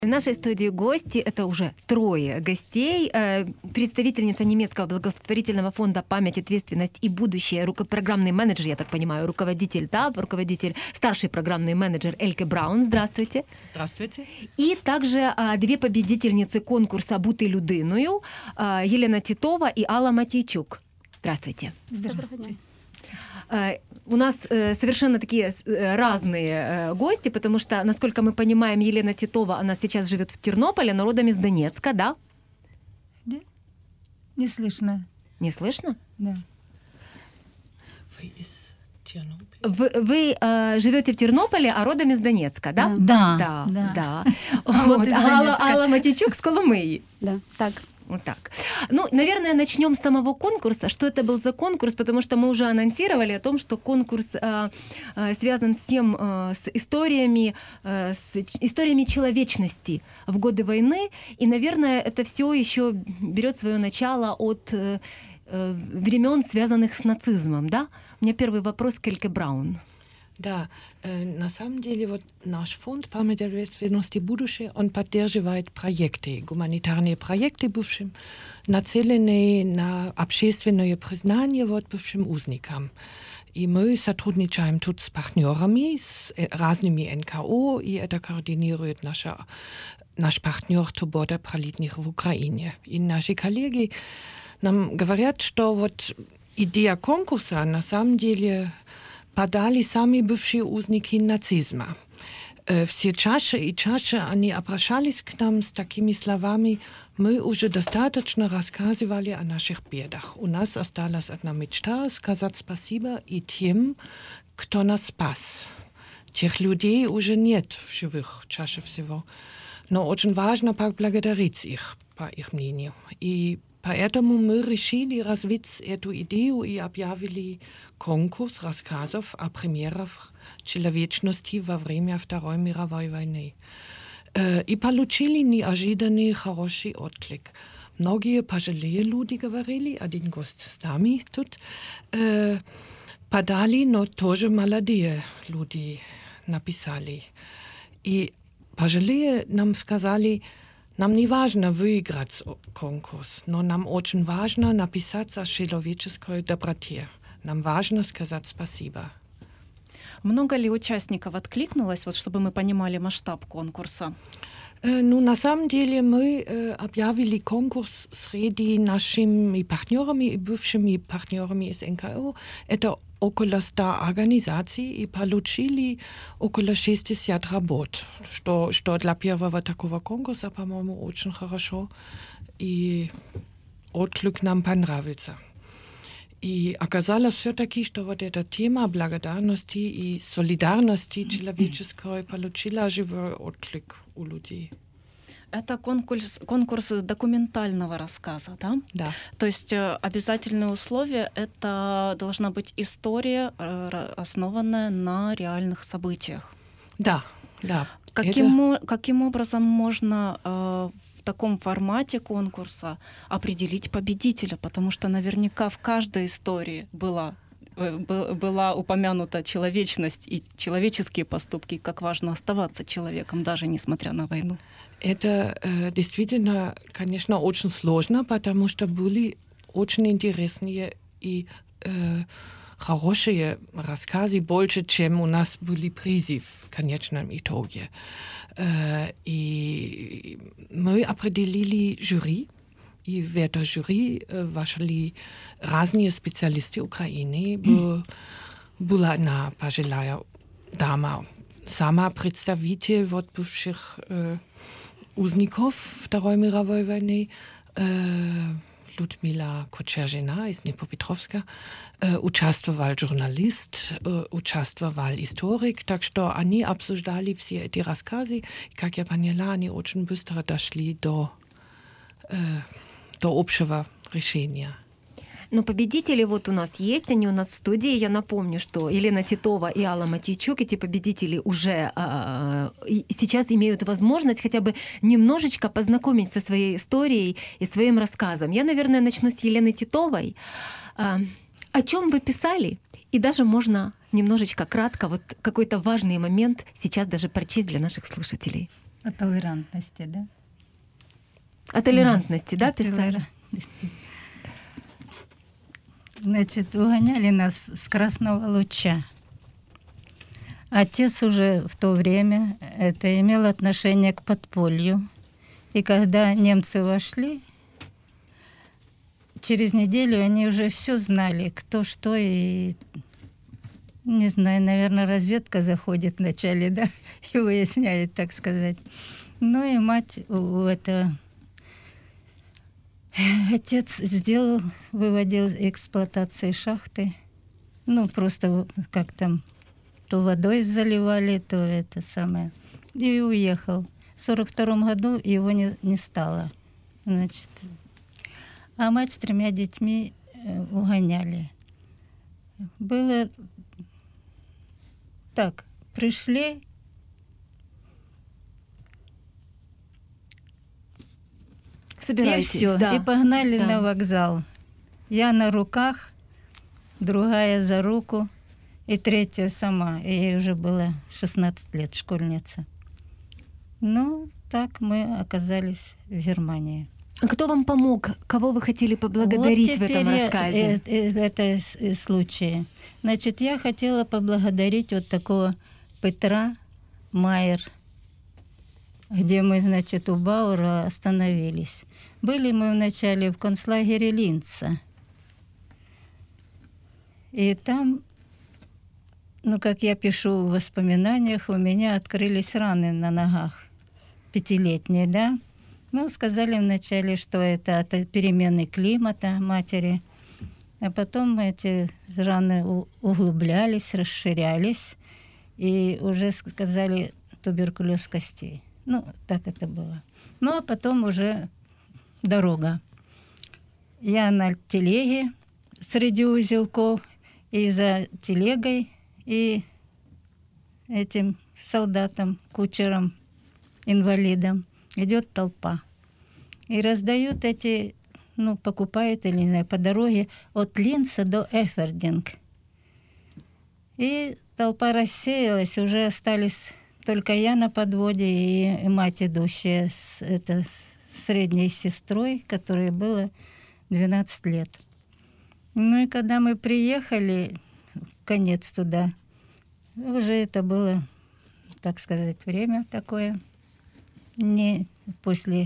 В нашей студии гости, это уже трое гостей, представительница немецкого благотворительного фонда «Память, ответственность и будущее», программный менеджер, я так понимаю, руководитель, старший программный менеджер Эльке Браун. Здравствуйте. Здравствуйте. И также две победительницы конкурса «Бути людиною», Елена Титова и Алла Матейчук. Здравствуйте. Здравствуйте. У нас совершенно такие разные гости, потому что, насколько мы понимаем, Елена Титова, она сейчас живет в Тернополе, но родом из Донецка, да? Да. Не слышно. Не слышно? Да. Вы живете в Тернополе, а родом из Донецка, да? Да. Вот Алла Матейчук с Коломиї. Да, так. Вот так. Ну, наверное, начнем с самого конкурса. Что это был за конкурс? Потому что мы уже анонсировали о том, что конкурс связан с историями человечности в годы войны. И, наверное, это все еще берет свое начало от времен, связанных с нацизмом, да? У меня первый вопрос к Эльке Браун. Да, на самом деле вот наш фонд «Память, ответственность и будущее», он поддерживает проекты, гуманитарные проекты бывшим, нацеленные на общественное признание вот бывшим узникам. И мы сотрудничаем тут с партнерами, с разными НКО, и это координирует наш партнер Tuboda Pralitnych в Украине. И наши коллеги нам говорят, что вот идея конкурса на самом деле подали сами бывшие узники нацизма. Все чаще и чаще они обращались к нам с такими словами: «Мы уже достаточно рассказывали о наших бедах. У нас осталась одна мечта — сказать спасибо и тем, кто нас спас. Тех людей уже нет в живых чаще всего. Но очень важно поблагодарить их, по их мнению». И поэтому мы решили развить эту идею и объявили конкурс рассказов о примерах человечности во время Второй мировой войны. И получили неожиданный хороший отклик. Многие пожилые люди говорили, один гость с нами тут, подали, но тоже молодые люди написали. И пожилые нам сказали: «Нам не важно выиграть конкурс, но нам очень важно написать о человеческой доброте. Нам важно сказать спасибо». Много ли участников откликнулось, вот, чтобы мы понимали масштаб конкурса? На самом деле мы объявили конкурс среди нашими партнерами и бывшими партнерами из НКО. Это около 100 организаций, и получили около 60 работ, что для первого такого конкурса, по-моему, очень хорошо. И отклик нам понравился. И оказалось все-таки, что вот эта тема благодарности и солидарности человеческой получила живой отклик у людей. Это конкурс документального рассказа, да? Да. То есть обязательное условие — это должна быть история, основанная на реальных событиях. Да, да. Каким образом можно в таком формате конкурса определить победителя? Потому что наверняка в каждой истории была упомянута человечность и человеческие поступки, как важно оставаться человеком, даже несмотря на войну. Это действительно, конечно, очень сложно, потому что были очень интересные и хорошие рассказы, больше, чем у нас были призы в конечном итоге. И мы определили жюри, и в это жюри вошли разные специалисты Украины. Была одна пожилая дама, сама представитель вот бывших узников Второй мировой войны, Людмила Кочержина из Днепропетровска, участвовал журналист, участвовал историк, так что они обсуждали все эти рассказы. И, как я поняла, они очень быстро дошли до общего решения. Но победители вот у нас есть, они у нас в студии. Я напомню, что Елена Титова и Алла Матейчук, эти победители уже сейчас имеют возможность хотя бы немножечко познакомить со своей историей и своим рассказом. Я, наверное, начну с Елены Титовой. О чем вы писали? И даже можно немножечко кратко вот какой-то важный момент сейчас даже прочесть для наших слушателей. О толерантности, да? О толерантности, да, писали? Значит, угоняли нас с Красного Луча. Отец уже в то время это имел отношение к подполью. И когда немцы вошли, через неделю они уже все знали, кто что, и, не знаю, наверное, разведка заходит вначале, да, и выясняет, так сказать. Ну и мать отец выводил эксплуатации шахты. Ну, просто как там, то водой заливали, то это самое. И уехал. В 1942 году его не стало. Значит, а мать с 3 детьми угоняли. Было так, пришли, собирайтесь, и все, да. и погнали Да. на вокзал. Я на руках, другая за руку, и 3 сама. И ей уже было 16 лет, школьница. Ну, так мы оказались в Германии. А кто вам помог? Кого вы хотели поблагодарить в этом рассказе? В этом случае. Значит, я хотела поблагодарить вот такого Петра Майер, где мы, значит, у Баура остановились. Были мы вначале в концлагере Линца. И там, ну, как я пишу в воспоминаниях, у меня открылись раны на ногах. 5-летние, да? Ну, сказали вначале, что это от перемены климата матери. А потом эти раны углублялись, расширялись. И уже сказали туберкулез костей. Ну, так это было. Ну, а потом уже дорога. Я на телеге среди узелков, и за телегой, и этим солдатом, кучером, инвалидом идет толпа. И раздают эти, ну, покупают, или не знаю, по дороге от Линца до Эфердинг. И толпа рассеялась, уже остались только я на подводе и мать, идущая с средней сестрой, которой было 12 лет. Ну и когда мы приехали, конец туда, уже это было, так сказать, время такое, не после.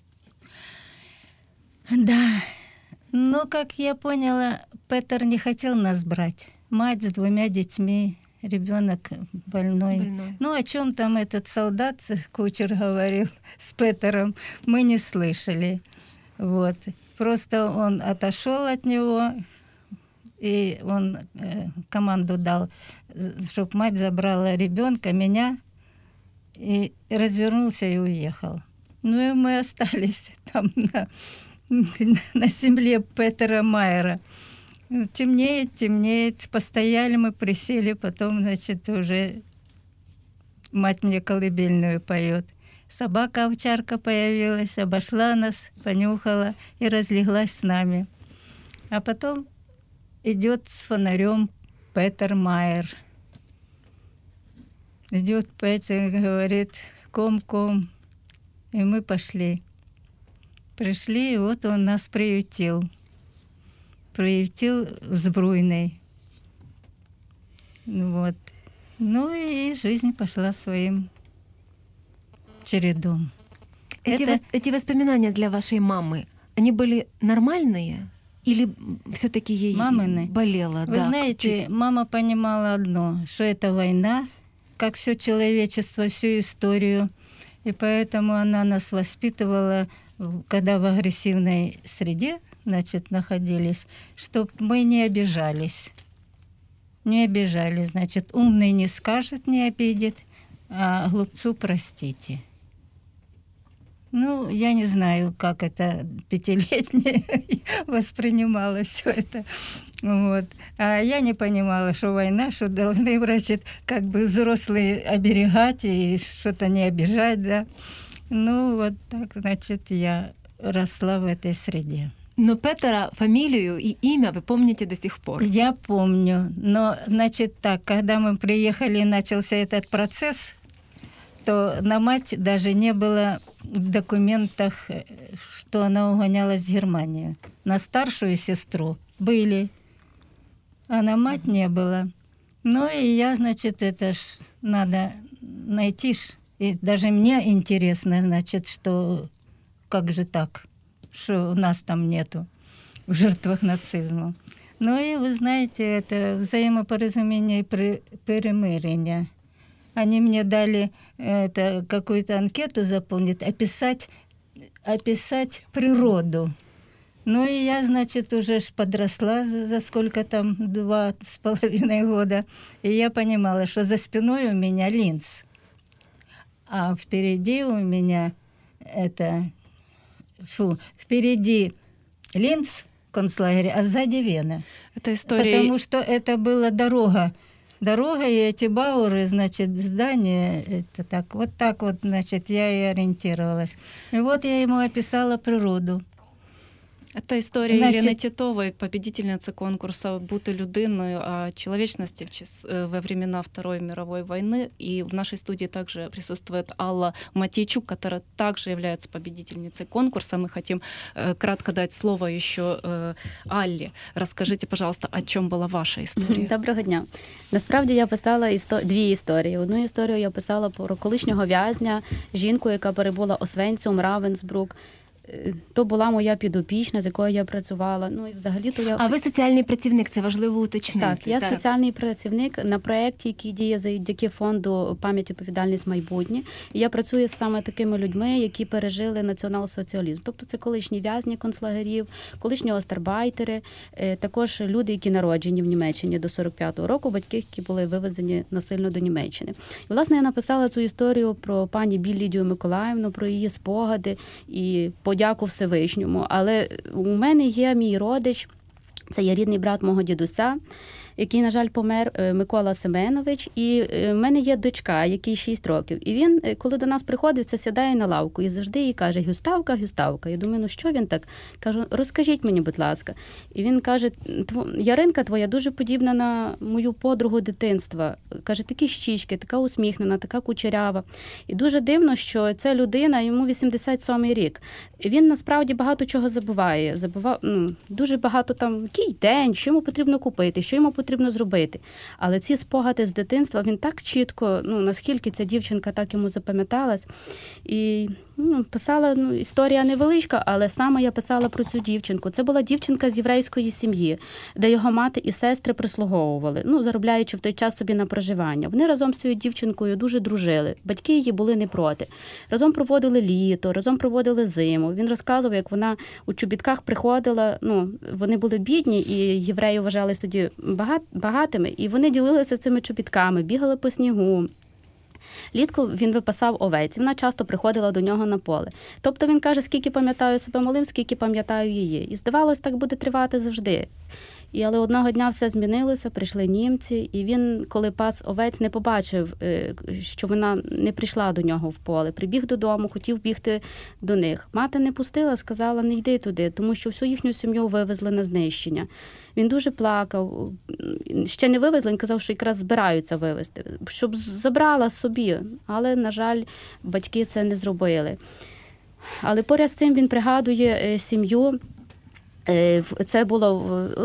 Да, но, как я поняла, Петр не хотел нас брать. Мать с 2 детьми, ребенок больной. Ну, о чем там этот солдат, кучер, говорил с Петером, мы не слышали. Вот. Просто он отошел от него, и он команду дал, чтобы мать забрала ребенка, меня, и развернулся и уехал. Ну и мы остались там на земле Петера Майера. Темнеет, темнеет. Постояли мы, присели, потом, значит, уже мать мне колыбельную поет. Собака-овчарка появилась, обошла нас, понюхала и разлеглась с нами. А потом идет с фонарем Петер Майер. Идет Петер, говорит, ком-ком. И мы пошли. Пришли, и вот он нас приютил. Приютил в Збруйной. Вот. Ну и жизнь пошла своим чередом. Эти воспоминания для вашей мамы, они были нормальные? Или все-таки ей Мамины болело? Вы знаете, мама понимала одно, что это война, как все человечество, всю историю. И поэтому она нас воспитывала, когда в агрессивной среде, значит, находились, чтобы мы не обижались. Не обижались, значит, умный не скажет, не обидит, а глупцу простите. Ну, я не знаю, как это 5-летняя воспринимала все это. Вот. А я не понимала, что война, что должны, значит, как бы взрослые оберегать и что-то не обижать, да. Ну, вот так, значит, я росла в этой среде. Но Петера, фамилию и имя вы помните до сих пор? Я помню. Но, значит, так, когда мы приехали и начался этот процесс, что на мать даже не было в документах, что она угонялась в Германию. На старшую сестру были, а на мать не было. Ну и я, значит, это ж надо найти. И даже мне интересно, значит, что как же так, что у нас там нету в жертвах нацизма. Ну и вы знаете, это взаимопоразумение и перемирение. Они мне дали какую-то анкету заполнить, описать природу. Ну и я, значит, уже подросла за сколько там, 2,5 года. И я понимала, что за спиной у меня Линц. А впереди у меня впереди Линц, концлагерь, а сзади Вена. Это история... Потому что это была дорога. Дорога и эти бауры, значит, здания, это так вот, значит, я и ориентировалась. И вот я ему описала природу. Это історія Ірини Титової, победительницы конкурса «Бути людиною» о человечности во времена Второй мировой войны. И в нашей студии также присутствует Алла Матейчук, которая также является победительницей конкурса. Мы хотим кратко дать слово еще Алле. Расскажите, пожалуйста, о чем была ваша історія? Доброго дня. Насправді я писала дві історії. Одну історію я писала про колишнього в'язня, жінку, яка перебула Освенцим, Равенсбрук. То була моя підопічна, з якою я працювала. Ну, і взагалі-то я... А ви соціальний працівник, це важливо уточнити. Так, я соціальний працівник на проєкті, який діє завдяки фонду «Пам'ять, відповідальність, майбутнє». І я працюю з саме такими людьми, які пережили націонал-соціалізм. Тобто це колишні в'язні концлагерів, колишні остарбайтери, також люди, які народжені в Німеччині до 45-го року, батьки, які були вивезені насильно до Німеччини. І, власне, я написала цю історію про пані Біль Лідію Миколаївну, про її спогади і подяку Всевишньому. Але у мене є мій родич, це є рідний брат мого дідуся, який, на жаль, помер, Микола Семенович, і в мене є дочка, якій 6 років. І він, коли до нас приходить, це сідає на лавку і завжди їй каже: Гюставка, Гюставка. Я думаю, ну що він так? Кажу, розкажіть мені, будь ласка. І він каже: Яринка твоя дуже подібна на мою подругу дитинства. Каже, такі щічки, така усміхнена, така кучерява. І дуже дивно, що ця людина, йому 87-й рік. Він насправді багато чого забуває. Дуже багато там, який день, що йому потрібно купити, що йому потрібно зробити. Але ці спогади з дитинства, він так чітко, наскільки ця дівчинка так йому запам'яталась. І писала, історія невеличка, але саме я писала про цю дівчинку. Це була дівчинка з єврейської сім'ї, де його мати і сестри прислуговували, заробляючи в той час собі на проживання. Вони разом з цією дівчинкою дуже дружили. Батьки її були не проти. Разом проводили літо, разом проводили зиму. Він розказував, як вона у чобітках приходила, вони були бідні, і євреї вважались тоді багатими, і вони ділилися цими чобітками, бігали по снігу. Літку він випасав овець, вона часто приходила до нього на поле. Тобто він каже, скільки пам'ятаю себе малим, скільки пам'ятаю її. І здавалось, так буде тривати завжди. Але одного дня все змінилося, прийшли німці, і він, коли пас овець, не побачив, що вона не прийшла до нього в поле. Прибіг додому, хотів бігти до них. Мати не пустила, сказала, не йди туди, тому що всю їхню сім'ю вивезли на знищення. Він дуже плакав. Ще не вивезли, він казав, що якраз збираються вивезти, щоб забрала собі. Але, на жаль, батьки це не зробили. Але поряд з цим він пригадує сім'ю. Це було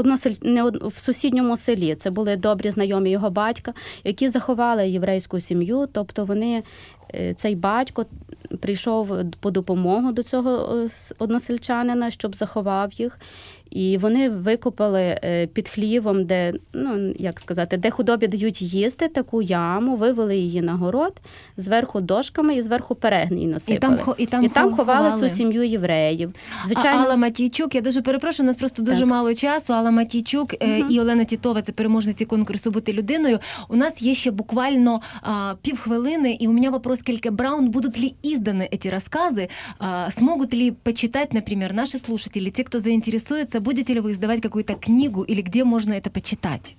в сусідньому селі. Це були добрі знайомі його батька, які заховали єврейську сім'ю. Тобто цей батько прийшов по допомогу до цього односельчанина, щоб заховав їх. І вони викопали під хлівом, де, де худобі дають їсти, таку яму, вивели її на город, зверху дошками і зверху перегній насипали. І там ховали цю сім'ю євреїв. Звичайно, Алла Матійчук, я дуже перепрошую, у нас просто дуже мало часу. Алла Матійчук і Олена Титова, це переможниці конкурсу «Бути людиною». У нас є ще буквально півхвилини, і у мене вопрос к Ельке Браун. Будут ли изданы эти рассказы? Смогут ли почитать, например, наши слушатели, те, кто заинтересуется? Будете ли вы издавать какую-то книгу или где можно это почитать?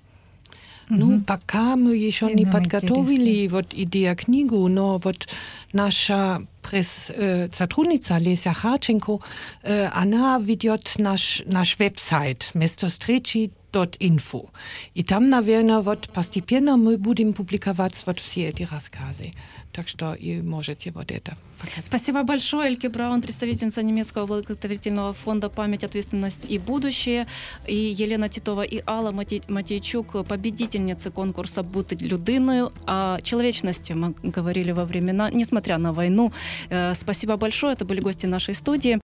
Пока мы еще не подготовили идею книгу, но наша сотрудница Леся Харченко, она ведет наш веб-сайт mestostrici.sk. .info. И там, наверное, вот постепенно мы будем публиковать вот все эти рассказы. Так что и можете вот это показать. Спасибо большое. Эльке Браун, представительница немецкого благотворительного фонда «Память, ответственность и будущее», и Елена Титова и Алла Матейчук, победительницы конкурса «Бути людиною». О человечности мы говорили во времена, несмотря на войну. Спасибо большое. Это были гости нашей студии.